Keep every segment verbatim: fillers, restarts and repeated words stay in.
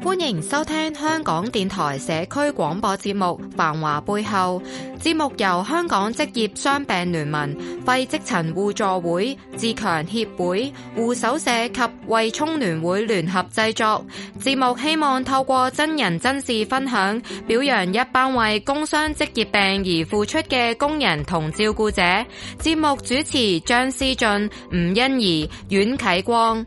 歡迎收聽香港電台社區廣播節目《繁華背後》。節目由香港職業傷病聯盟、肺積塵互助會、自強協會、護手社及惠聰聯會聯合製作。節目希望透過真人真事分享，表揚一班為工傷職業病而付出嘅工人同照顧者。節目主持張思俊、吳欣怡、阮啟光。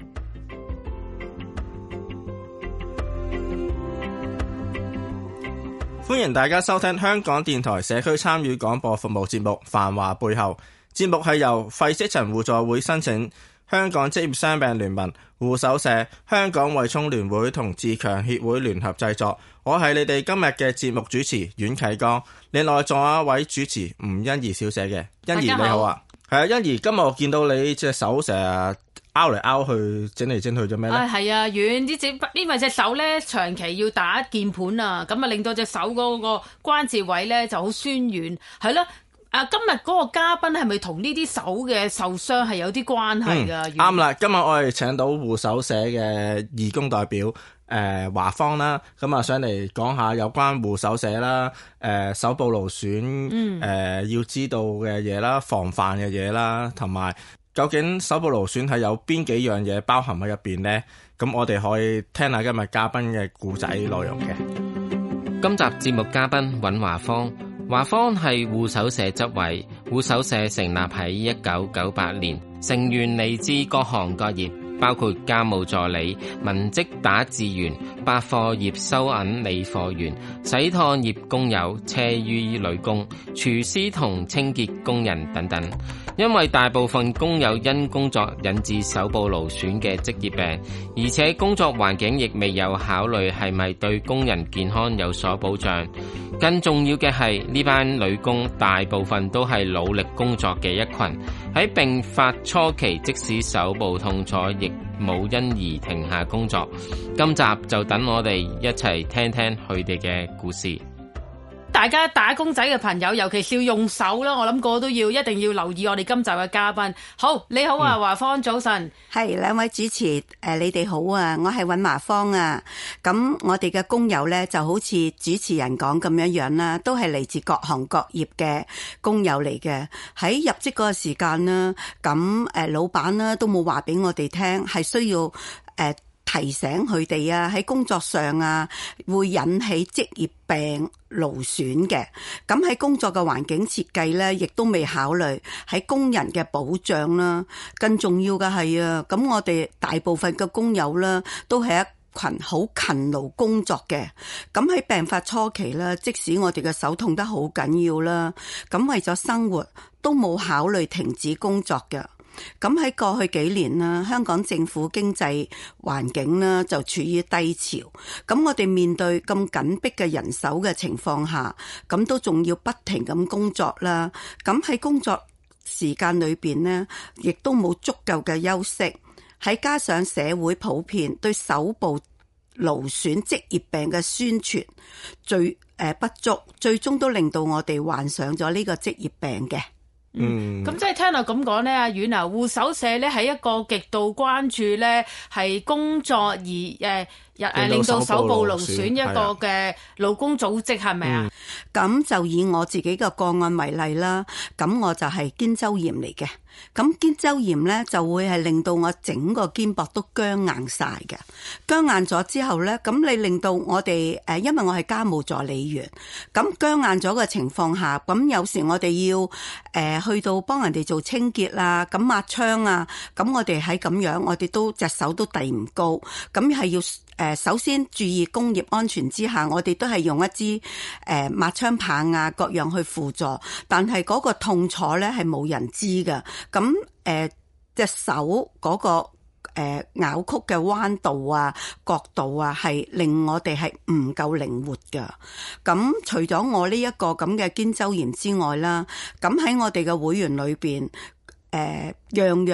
歡迎大家收聽香港電台社區參與廣播服務節目《繁華背後》。節目係由肺積塵互助會申請，香港職業傷病聯盟、護手社、香港惠聰聯會同自強協會聯合製作。我係你哋今日嘅節目主持阮啟剛，另外仲有一位主持吳欣怡小姐嘅。欣怡你好啊，係啊，欣怡，今日我見到你隻手成日拗嚟拗去，整嚟整去做咩咧？係、 哎、啊，遠啲隻，因為隻手咧長期要打鍵盤啊，咁啊令到隻手嗰個關節位咧就好酸軟，係咯。啊，今日嗰個嘉賓係咪同呢啲手嘅受傷係有啲關係噶？ 啱啦、嗯，今日我哋請到護手社嘅義工代表誒華芳啦，咁啊上嚟講下有關護手社啦，誒、呃、手部勞損誒、呃、要知道嘅嘢啦，防範嘅嘢啦，同埋究竟手部勞損係有邊幾樣嘢包含喺入邊呢？咁我哋可以聽下今日嘉賓嘅故仔內容嘅。 今集節目嘉賓尹華芳，華芳係護手社執委，護手社成立喺一九九八年，成員嚟自各行各業，包括家務助理、文職打字員、百貨業收銀理貨員、洗燙業工友、車衣女工、廚師同清潔工人等等。因為大部分工友因工作引致手部勞損嘅職業病，而且工作環境亦未有考慮係咪對工人健康有所保障。更重要嘅係呢班女工大部分都係努力工作嘅一群，喺病發初期即使手部痛楚亦冇因而停下工作。今集就等我哋一齊聽聽佢哋嘅故事。 大家打工仔嘅朋友，尤其是要用手啦，我諗個個都要一定要留意我哋今集嘅嘉賓。好，你好啊，華芳，早晨。 係兩位主持，誒，你哋好啊，我係尹華芳啊。咁我哋嘅工友咧，就好似主持人講咁樣樣啦，都係嚟自各行各業嘅工友嚟嘅。喺入職嗰個時間啦，咁誒，老闆啦都冇話俾我哋聽，係需要誒提醒佢哋啊，喺工作上啊會引起職業病勞損嘅。咁喺工作嘅環境設計咧，亦都未考慮喺工人嘅保障啦。更重要嘅係啊，咁我哋大部分嘅工友啦，都係一群好勤勞工作嘅。咁喺病發初期啦，即使我哋嘅手痛得好緊要啦，咁為咗生活都冇考慮停止工作嘅。咁喺過去幾年啦，香港政府經濟環境呢就處於低潮。咁我哋面對咁緊迫嘅人手嘅情況下，咁都仲要不停咁工作啦。咁喺工作時間裏邊呢，亦都冇足夠嘅休息。喺加上社會普遍對手部勞損職業病嘅宣傳最誒不足，最終都令到我哋患上咗呢個職業病嘅。 嗯，咁即係聽到咁講咧，阿阮啊，護手社咧係一個極度關注咧係工作而誒誒、呃、令到手部勞損一個嘅勞工組織，係咪啊？ 咁、嗯、就以我自己嘅個案為例啦，咁我就係肩周炎嚟嘅。咁肩周炎咧就會係令到我整個肩膊都僵硬晒嘅，僵硬咗之後咧，咁你令到我哋誒，因為我係家務助理員，咁僵硬咗嘅情況下，咁有時我哋要誒、呃、去到幫人哋做清潔啊，咁抹窗啊，咁我哋喺咁樣，我哋都隻手都遞唔高，咁係要誒首先注意工業安全之下，我哋都係用一支誒抹窗棒啊各樣去輔助，但係嗰個痛楚咧係冇人知㗎。咁誒隻手嗰個誒拗曲嘅彎度啊角度啊係令我哋係唔夠靈活㗎。咁除咗我呢一個咁嘅肩周炎之外啦，咁喺我哋嘅會員裏邊誒樣樣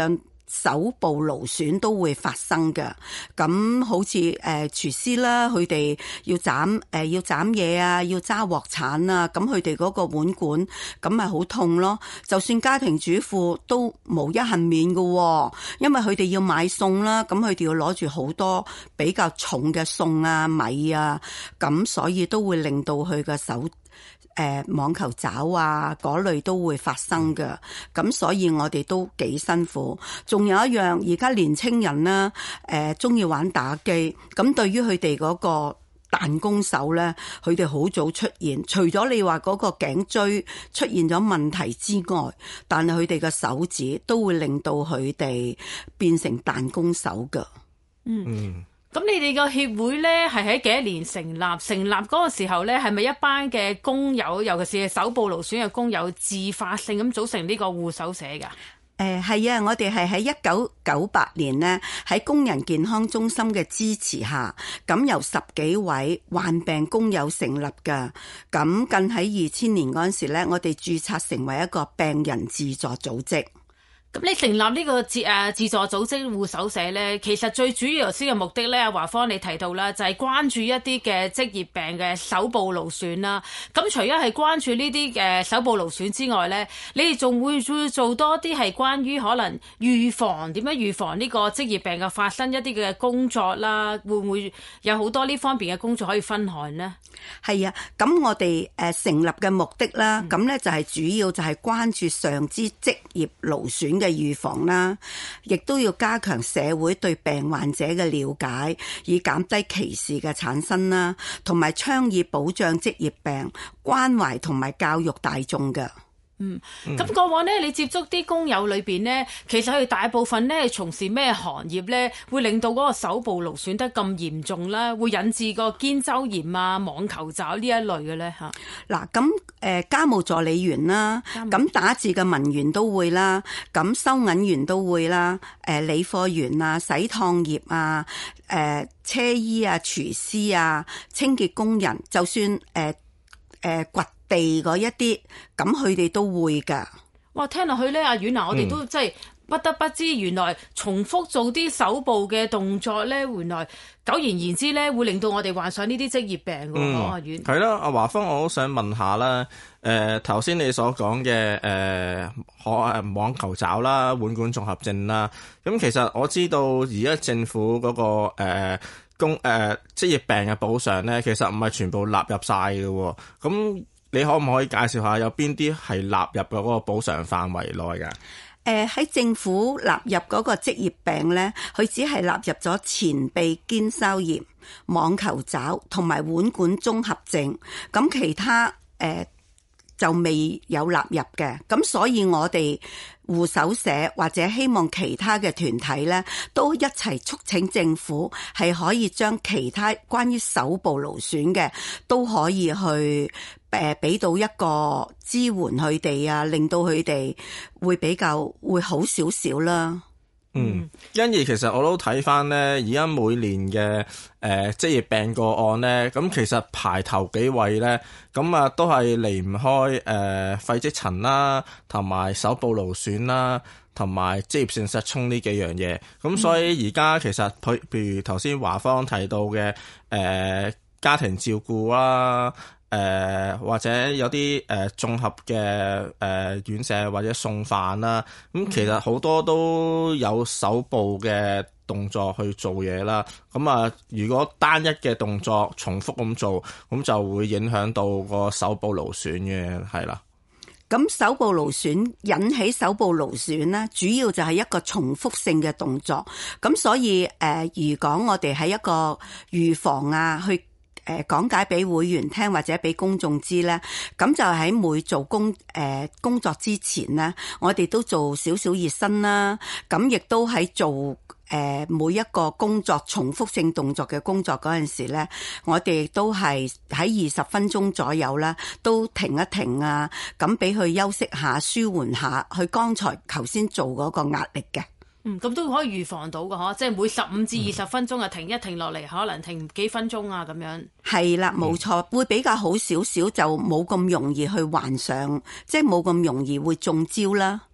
手部勞損都會發生嘅。咁好似誒廚師啦，佢哋要斬誒、呃、要斬嘢啊，要揸鑊鏟啊，咁佢哋嗰個碗管咁咪好痛咯。就算家庭主婦都無一幸免嘅，因為佢哋要買餸啦，咁佢哋要攞住好多比較重嘅餸啊、米啊，咁所以都會令到佢嘅手誒、呃、網球爪啊嗰類都會發生嘅，咁所以我哋都幾辛苦。仲有一樣，而家年青人啦，誒中意玩打機，咁對於佢哋嗰個彈弓手咧，佢哋好早出現。除咗你話嗰個頸椎出現咗問題之外，但係佢哋嘅手指都會令到佢哋變成彈弓手嘅。 嗯。嗯咁你哋個協會咧係喺幾多年成立？成立嗰個時候咧係咪一班嘅工友，尤其是手部勞損嘅工友自發性咁組成呢個護手社㗎？ 誒係啊，我哋係喺一九九八年呢，喺工人健康中心嘅支持下，咁由十幾位患病工友成立㗎。咁近喺二千年嗰陣時咧，我哋註冊成為一個病人自助組織。 咁你成立呢個自誒自助組織護手社咧，其實最主要頭先嘅目的咧，阿華芳你提到啦，就係關注一啲嘅職業病嘅手部勞損啦。咁除咗係關注呢啲嘅手部勞損之外咧，你哋仲會會做多啲係關於可能預防點樣預防呢個職業病嘅發生一啲嘅工作啦，會唔會有好多呢方面嘅工作可以分享呢？ 係啊，咁我哋誒成立嘅目的啦，咁咧、嗯、就係主要就係關注上肢職業勞損嘅預防啦，亦都要加強社會對病患者嘅了解，以減低歧視嘅產生啦，同埋倡議保障職業病，關懷同埋教育大眾嘅。 嗯，咁過往咧，你接觸啲工友裏邊咧，其實佢哋大部分咧係從事咩行業咧，會令到嗰個手部勞損得咁嚴重啦，會引致個肩周炎啊、網球爪呢一類嘅咧嚇。嗱， 咁誒家務助理員啦，咁打字嘅文員都會啦，咁收銀員都會啦，誒理貨員啊、洗燙業啊、誒車衣啊、廚師啊、清潔工人，就算誒誒掘地嗰一啲，咁佢哋都會噶。 哇，聽落去咧，阿婉娜，我哋都真係不得不知，原來重複做啲手部嘅動作咧，原來久而言之咧，會令到我哋患上呢啲職業病噶。阿婉係啦，阿華芳，我好想問下啦。誒頭先你所講嘅誒可誒網球爪啦、腕管綜合症啦，咁其實我知道而家政府嗰、嗰個誒。呃工誒、呃、職業病嘅補償咧，其實唔係全部納入晒嘅喎。咁你可唔可以介紹下有邊啲係納入嗰個補償範圍內嘅？ 誒喺、呃、政府納入嗰個職業病咧，佢只係納入咗前臂肩周炎、網球爪同埋腕管綜合症。咁其他誒、呃、就未有納入嘅。咁所以我哋護手社或者希望其他嘅團體咧，都一齊促請政府係可以將其他關於手部勞損嘅都可以去誒俾到一個支援佢哋啊，令到佢哋會比較會好少少啦。 嗯，因而其實我都睇翻咧，而家每年嘅誒職業病個案咧，咁其實排頭幾位咧，咁啊都係離唔開誒、呃、肺積塵啦，同埋手部勞損啦，同埋職業性失聰呢幾樣嘢。咁所以而家其實譬譬如頭先華芳提到嘅誒、呃、家庭照顧啦。誒、呃、或者有啲誒、呃、綜合嘅誒、呃、院舍或者送飯啦，咁其實好多都有手部嘅動作去做嘢啦。咁啊，如果單一嘅動作重複咁做，咁就會影響到個手部勞損嘅，係啦。 咁手部勞損引起手部勞損呢，主要就係一個重複性嘅動作。咁所以誒、呃，如果我哋喺一個預防啊，去誒講解俾會員聽或者俾公眾知咧，咁就喺每做工誒、呃、工作之前咧，我哋都做少少熱身啦。咁亦都喺做誒、呃、每一個工作重複性動作嘅工作嗰陣時咧，我哋都係喺二十分鐘左右啦，都停一停啊，咁俾佢休息下、舒緩下，佢剛才頭先做嗰個壓力嘅。 嗯，咁都可以預防到嘅嗬，即係每十五至二十分鐘啊，停一停落嚟，可能停幾分鐘啊，咁樣。係啦，冇錯，會比較好少少，就冇咁容易去患上，即係冇咁容易會中招啦。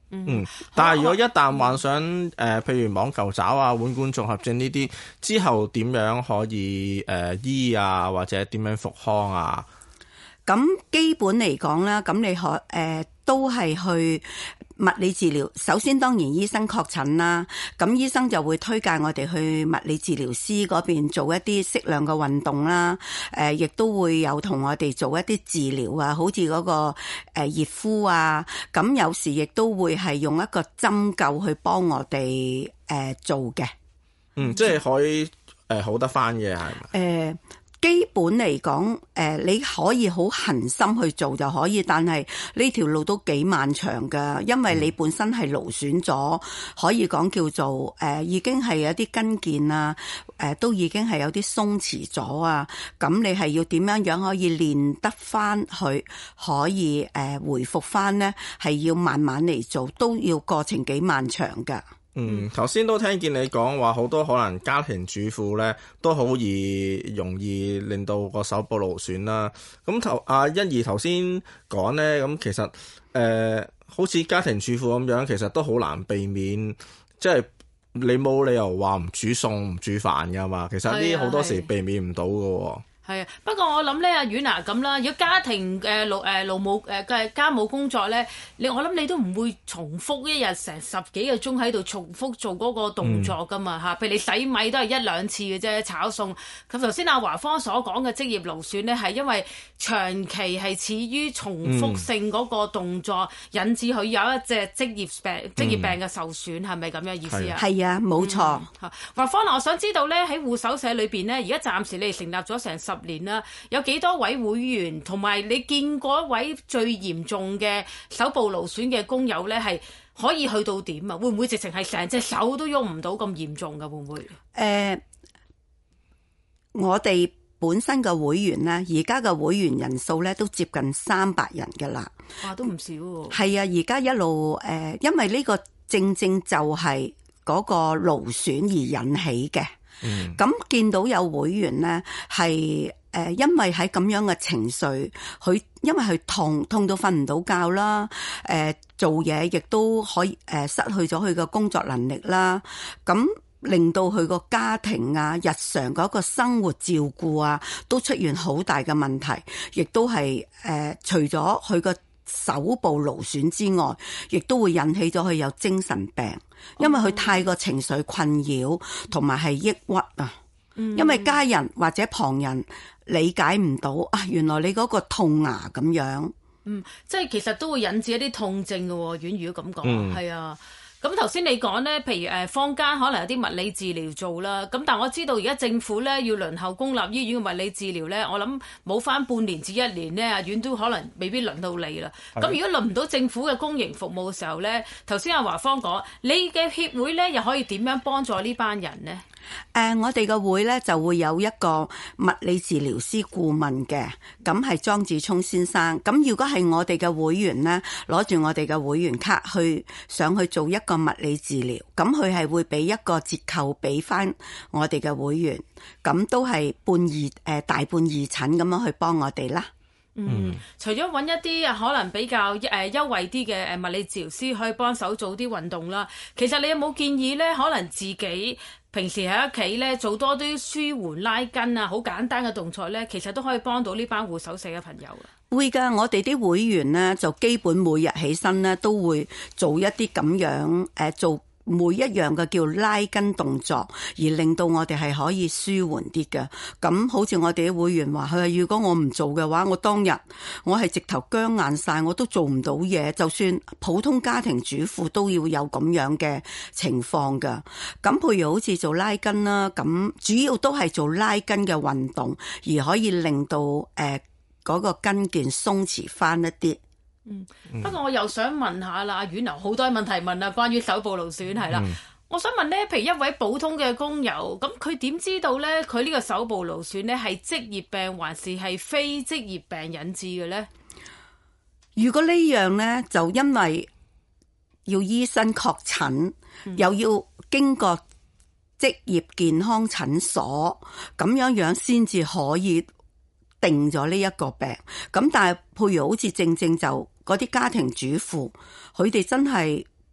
嗯，但係如果一旦患上誒、呃，譬如網球爪啊、腕管綜合症呢啲，之後點樣可以誒、呃、醫啊，或者點樣復康啊？ 咁基本嚟講啦，咁你可誒、呃、都係去物理治療。首先當然醫生確診啦，咁醫生就會推介我哋去物理治療師嗰邊做一啲適量嘅運動啦。誒、呃，亦都會有同我哋做一啲治療啊，好似嗰個誒熱敷啊。咁有時亦都會係用一個針灸去幫我哋誒、呃、做嘅。 嗯，即係可以誒、呃、好得翻嘅係咪？誒。 呃基本嚟講，誒你可以好恆心去做就可以，但係呢條路都幾漫長㗎，因為你本身係勞損咗，可以講叫做誒已經係有啲筋腱啊，誒都已經係有啲鬆弛咗啊，咁你係要點樣樣可以練得翻去，可以誒回復翻呢？係要慢慢嚟做，都要過程幾漫長㗎。 嗯，頭先都聽見你講話，好多可能家庭主婦咧都好易容易令到個手部勞損啦。咁頭阿欣怡頭先講咧，咁其實誒、呃、好似家庭主婦咁樣，其實都好難避免，即係你冇理由話唔煮餸唔煮飯噶嘛。其實呢啲好多時避免唔到噶。 係啊，不過我諗咧，阿婉娜咁啦，如果家庭嘅勞誒勞務誒嘅家務工作咧，你我諗你都唔會重複一日成十幾個鐘喺度重複做嗰個動作噶嘛嚇。譬、嗯、如你洗米都係一兩次嘅啫，炒餸。咁頭先阿華芳所講嘅職業勞損咧，係因為長期係處於重複性嗰個動作，嗯、引致佢有一隻職業病職業病嘅受損，係咪咁樣意思啊？ 係啊，冇錯。 嚇，華芳嗱，我想知道咧喺護手社裏邊咧，而家暫時你哋成立咗成十年啦，有幾多位會員，同埋你見過一位最嚴重嘅手部勞損嘅工友咧，係可以去到點啊？會唔會直情係成隻手都喐唔到咁嚴重噶？會唔會？誒、 呃，我哋本身嘅會員咧，而家嘅會員人數咧都接近三百人噶啦。 哇，都唔少喎。係啊，而家一路誒、呃，因為呢個正正就係嗰個勞損而引起嘅。嗯，咁見到有會員咧係。誒，因為喺咁樣嘅情緒，佢因為佢痛痛到瞓唔到覺啦，誒，做嘢亦都可以誒失去咗佢嘅工作能力啦，咁令到佢個家庭啊、日常嗰個生活照顧啊，都出現好大嘅問題，亦都係誒除咗佢個手部勞損之外，亦都會引起咗佢有精神病，因為佢太過情緒困擾同埋係抑鬱啊。因為家人或者旁人理解唔到啊，原來你嗰個痛牙咁樣， 嗯，即係其實都會引致一啲痛症嘅喎。婉如果咁講，係、嗯、啊。咁頭先你講咧，譬如誒坊間可能有啲物理治療做啦，咁但係我知道而家政府咧要輪候公立醫院嘅物理治療咧，我諗冇翻半年至一年咧，阿院都可能未必輪到你啦。咁如果輪唔到政府嘅公營服務嘅時候咧，頭先阿華芳講，你嘅協會咧又可以點樣幫助呢班人呢？ 誒、呃，我哋嘅會咧就會有一個物理治療師顧問嘅，咁係莊子聰先生。咁如果係我哋嘅會員呢，攞住我哋嘅會員卡去上去做一個物理治療，咁佢係會俾一個折扣俾翻我哋嘅會員，咁都係半義誒大半義診咁樣去幫我哋啦。 嗯，除咗揾一啲可能比較誒、呃、優惠啲嘅誒物理治療師可以幫手做啲運動啦，其實你有冇建議咧？可能自己平時喺屋企咧做多啲舒緩拉筋啊，好簡單嘅動作咧，其實都可以幫到呢班護手社嘅朋友啊。 會㗎，我哋啲會員呢，就基本每日起身呢，都會做一啲咁樣誒、呃、做。每一樣嘅叫拉筋動作，而令到我哋係可以舒緩啲嘅。咁好似我哋啲會員話，佢話如果我唔做嘅話，我當日我係直頭僵硬晒，我都做唔到嘢。就算普通家庭主婦都要有咁樣嘅情況㗎。咁譬如好似做拉筋啦，咁主要都係做拉筋嘅運動，而可以令到誒嗰個筋腱鬆弛翻一啲。 嗯，不過我又想問下啦，阿婉柔好多問題問啊，關於手部勞損係啦，嗯、我想問咧，譬如一位普通嘅工友，咁佢點知道咧，佢呢個手部勞損咧係職業病還是係非職業病引致嘅咧？ 如果呢樣咧，就因為要醫生確診，嗯、又要經過職業健康診所，咁樣樣先至可以定咗呢一個病。咁但係譬如好似正正就嗰啲家庭主婦，佢哋真係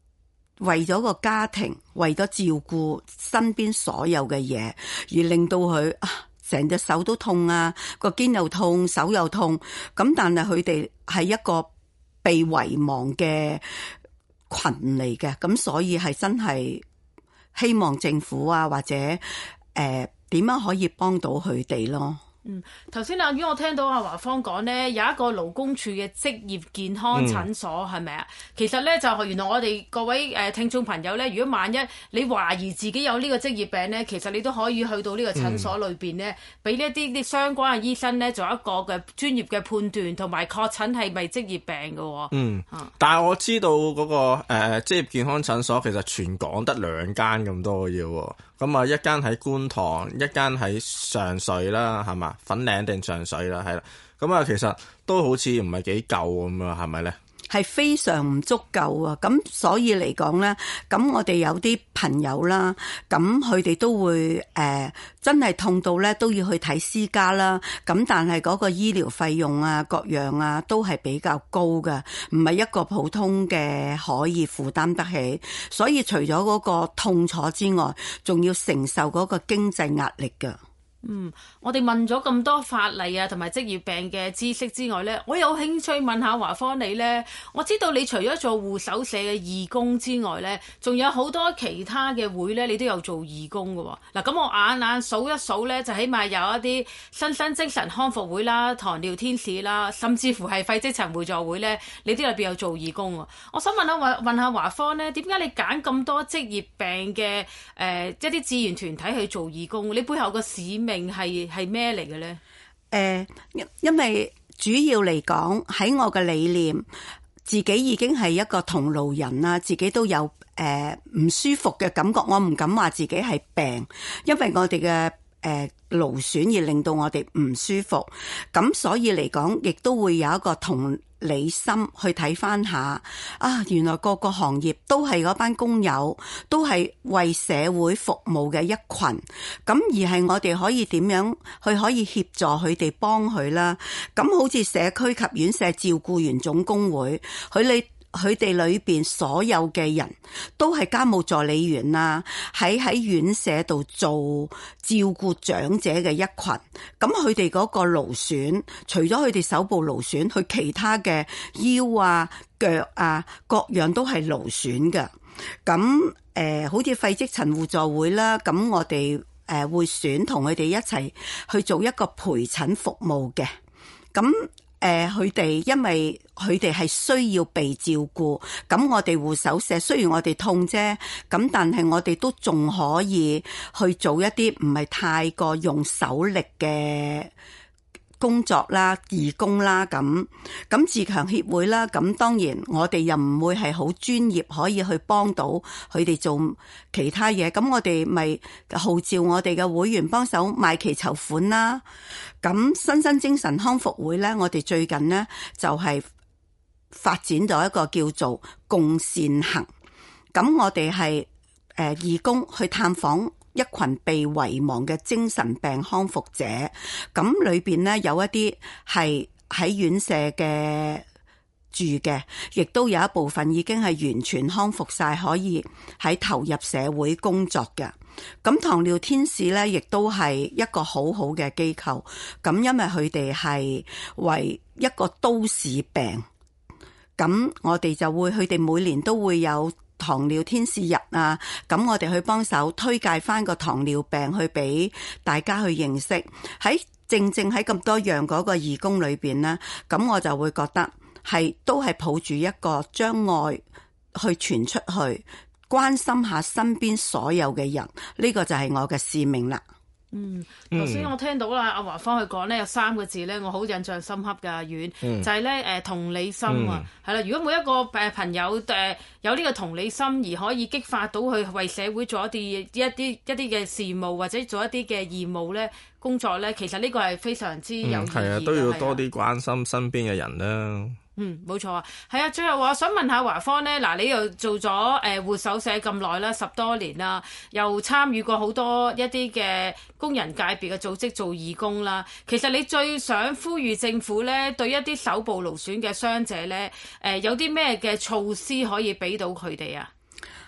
為咗個家庭，為咗照顧身邊所有嘅嘢，而令到佢啊成隻手都痛啊，個肩又痛，手又痛。咁但係佢哋係一個被遺忘嘅群嚟嘅，咁所以係真係希望政府啊或者誒點樣可以幫到佢哋咯。 嗯，頭先阿於我聽到阿華芳講呢，有一個勞工處嘅職業健康診所係咪啊？其實呢，就係原來我哋各位誒聽眾朋友呢，如果萬一你懷疑自己有呢個職業病呢，其實你都可以去到呢個診所裏邊呢，俾呢一啲啲相關嘅醫生呢，做一個嘅專業嘅判斷同埋確診係咪職業病嘅。 嗯，但係我知道嗰、那個誒、呃、職業健康診所其實全港得兩間咁多嘅喎。咁啊，一間喺觀塘，一間喺上水啦，係嘛？粉嶺定上水啦，係啦。咁啊，其實都好似唔係幾夠咁啊，係咪咧？ 係非常唔足夠啊！咁所以嚟講咧，咁我哋有啲朋友啦，咁佢哋都會誒、呃、真係痛到咧都要去睇私家啦。咁但係嗰個醫療費用啊，各樣啊都係比較高㗎，唔係一個普通嘅可以負擔得起。所以除咗嗰個痛楚之外，仲要承受嗰個經濟壓力㗎。 嗯，我哋問咗咁多法例啊，同埋職業病嘅知識之外呢，我有興趣問下華芳你呢。我知道你除咗做護手社嘅義工之外呢，仲有好多其他嘅會呢，你都有做義工㗎喎。嗱，咁我眼眼數一數呢，就起碼有一啲新生精神康復會啦、糖尿天使啦，甚至乎係肺積塵互助會呢，你都入邊有做義工喎。我想問下問問下華芳呢，點解你揀咁多職業病嘅誒、呃、一啲志願團體去做義工？你背後個使命係係咩嚟嘅咧？誒、 呃，因為主要嚟講喺我嘅理念，自己已經係一個同路人啦，自己都有誒唔、呃、舒服嘅感覺，我唔敢話自己係病，因為我哋嘅誒勞損而令到我哋唔舒服，咁所以嚟講，亦都會有一個同理心去睇翻下啊，原來各個行業都係嗰班工友，都係為社會服務嘅一群，咁而係我哋可以點樣去可以協助佢哋幫佢啦。咁好似社區及院舍照顧員總工會，佢哋佢哋裏邊所有嘅人都係家務助理員啦，喺喺院舍度做照顧長者嘅一群。咁佢哋嗰個勞損，除咗佢哋手部勞損，佢其他嘅腰啊、腳啊各樣都係勞損嘅。咁誒、呃，好似肺積塵互助會啦，咁我哋誒會選同佢哋一齊去做一個陪診服務嘅。咁誒，佢哋、呃、因為佢哋係需要被照顧，咁我哋護手社雖然我哋痛啫，咁但係我哋都仲可以去做一啲唔係太過用手力嘅工作啦、義工啦，咁咁自強協會啦，咁當然我哋又唔會係好專業，可以去幫到佢哋做其他嘢，咁我哋咪號召我哋嘅會員幫手賣旗籌款啦。咁新生精神康復會咧，我哋最近呢就係發展咗一個叫做共善行，咁我哋係誒義工去探訪一群被遺忘嘅精神病康復者，咁裏邊呢，有一啲係喺院舍嘅住嘅，亦都有一部分已經係完全康復晒，可以喺投入社會工作嘅。咁糖尿天使呢，亦都係一個好好嘅機構，咁因為佢哋係為一個都市病，咁我哋就會，佢哋每年都會有糖尿天使日啊，咁我哋去幫手推介翻個糖尿病去俾大家去認識。喺正正喺咁多樣嗰個義工裏邊呢，咁我就會覺得係都係抱住一個將愛去傳出去，關心下身邊所有嘅人，呢個就係我嘅使命啦。 嗯，頭先我聽到啦，阿華芳佢講咧有三個字咧，我好印象深刻㗎，阿遠、嗯、就係咧誒同理心啊，係啦、嗯。如果每一個誒朋友誒有呢個同理心，而可以激發到去為社會做一啲一啲一啲嘅事務，或者做一啲嘅義務咧工作咧，其實呢個係非常之有意義嘅。係啊、嗯，都要多啲關心身邊嘅人啦。嗯，冇錯啊，係啊。最後我想問下華芳呢，嗱，你又做咗誒護手社咁耐啦，十多年啦，又參與過好多一啲嘅工人界別嘅組織做義工啦。其實你最想呼籲政府呢，對一啲手部勞損嘅傷者呢，誒、呃、有啲咩嘅措施可以俾到佢哋啊？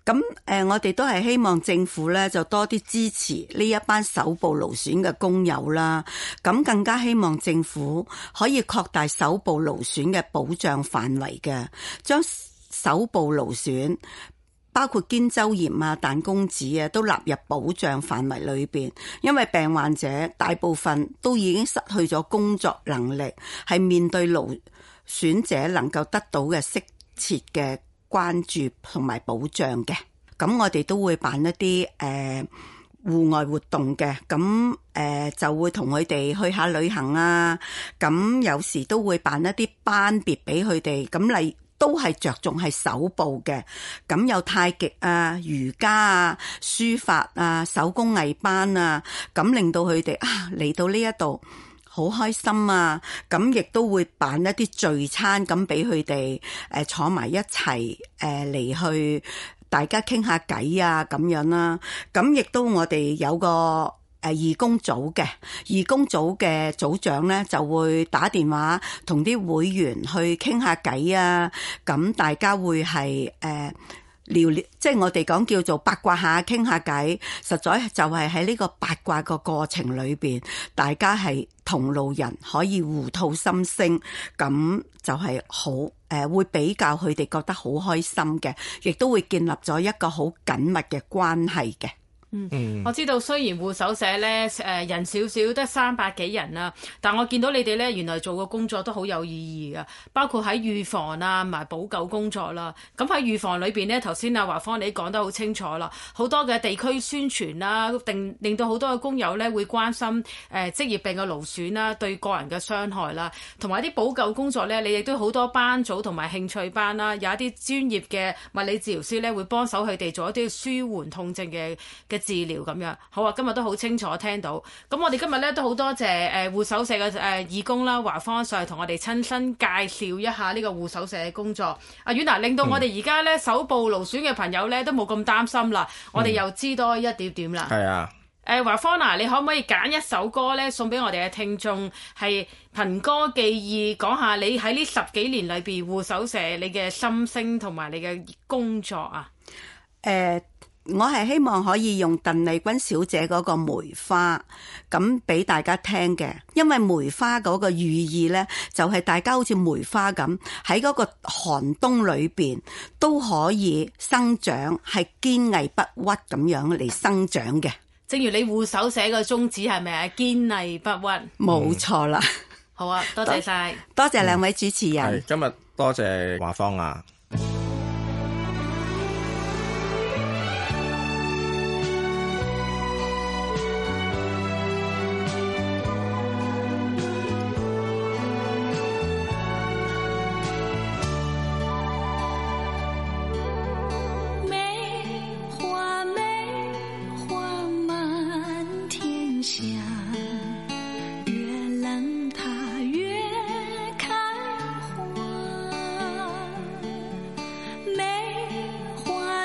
咁誒、呃，我哋都係希望政府咧就多啲支持呢一班手部勞損嘅工友啦。咁更加希望政府可以擴大手部勞損嘅保障範圍嘅，將手部勞損包括肩周炎啊、彈弓指啊，都納入保障範圍裏邊。因為病患者大部分都已經失去咗工作能力，係面對勞損者能夠得到嘅適切嘅關注同埋保障嘅。咁我哋都會辦一啲誒、呃、戶外活動嘅，咁誒、呃、就會同佢哋去下旅行啊。咁有時都會辦一啲班別俾佢哋，咁例都係着重係手部嘅。咁有太極啊、瑜伽啊、書法啊、手工藝班啊，咁令到佢哋啊嚟到呢一度好開心啊。咁亦都會辦一啲聚餐，咁俾佢哋誒坐埋一齊誒嚟去。大家傾下偈啊，咁樣啦。咁亦都我哋有個誒義工組嘅，義工組嘅組長咧就會打電話同啲會員去傾下偈啊。咁大家會係誒聊聊，即係我哋講叫做八卦下，傾下偈。實在就係喺呢個八卦個過程裏邊，大家係同路人，可以互吐心聲，咁就係好誒，會比較佢哋覺得好開心嘅，亦都會建立咗一個好緊密嘅關係嘅。 嗯，我知道雖然護手社咧誒人少少，得三百幾人啦，但我見到你哋咧原來做嘅工作都好有意義㗎，包括喺預防啊同埋補救工作啦。咁喺預防裏邊咧，頭先阿華芳你講得好清楚啦，好多嘅地區宣傳啦，定令到好多嘅工友咧會關心誒職業病嘅勞損啦，對個人嘅傷害啦，同埋啲補救工作咧，你亦都好多班組同埋興趣班啦，有一啲專業嘅物理治療師咧會幫手佢哋做一啲舒緩痛症嘅嘅治療咁樣。好啊，今日都好清楚聽到。咁我哋今日咧都好多謝誒護手社嘅誒義工啦，華芳上嚟同我哋親身介紹一下呢個護手社嘅工作。阿婉娜，令到我哋而家咧手部勞損嘅朋友咧都冇咁擔心啦，我哋又知多一點點啦。 係啊。 誒華芳啊，你可唔可以揀一首歌咧送俾我哋嘅聽眾，係憑歌寄意，講下你喺呢十幾年裏邊護手社你嘅心聲同埋你嘅工作啊？ 誒、呃。我係希望可以用鄧麗君小姐嗰個梅花咁俾大家聽嘅，因為梅花嗰個寓意呢，就係大家好似梅花咁喺嗰個寒冬裏邊都可以生長，係堅毅不屈咁樣嚟生長嘅。 正如你護手社個宗旨係咪啊？堅毅不屈， 冇錯啦。 好啊，多謝晒， 多謝兩位主持人。 嗯、今日多謝華芳啊。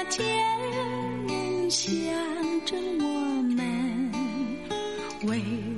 想着我們為